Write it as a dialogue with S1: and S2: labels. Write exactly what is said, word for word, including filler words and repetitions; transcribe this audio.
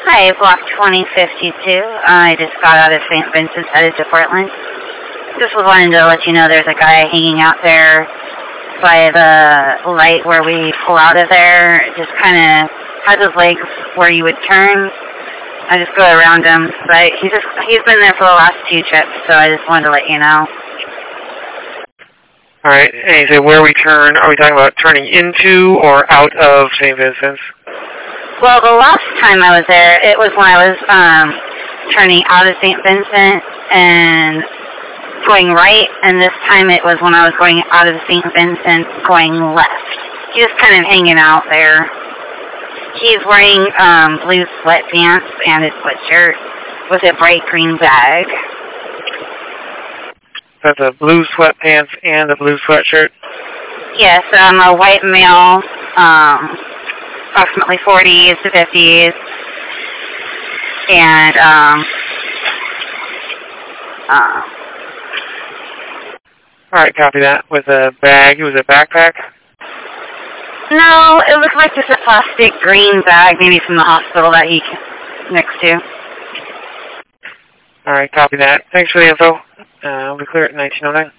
S1: Hi, Block twenty fifty-two. I just got out of Saint Vincent, headed to Portland. Just was wanting to let you know there's a guy hanging out there by the light where we pull out of there. Just kind of has his legs where you would turn. I just go around him, but he's just he's been there for the last two trips, so I just wanted to let you know.
S2: All right, and you say where we turn, are we talking about turning into or out of Saint Vincent's?
S1: Well, the last time I was there, it was when I was um, turning out of Saint Vincent and going right, and this time it was when I was going out of Saint Vincent going left. He's just kind of hanging out there. He's wearing um, blue sweatpants and a sweatshirt with a bright green bag.
S2: That's a blue sweatpants and a blue sweatshirt?
S1: Yes, I'm a white male, um, approximately forties to fifties, and um, uh,
S2: all right, copy that. With a bag, was it a backpack?
S1: No, it looked like just a plastic green bag, maybe from the hospital that he next to.
S2: All right, copy that. Thanks for the info. Uh, we'll be clear at nineteen oh nine.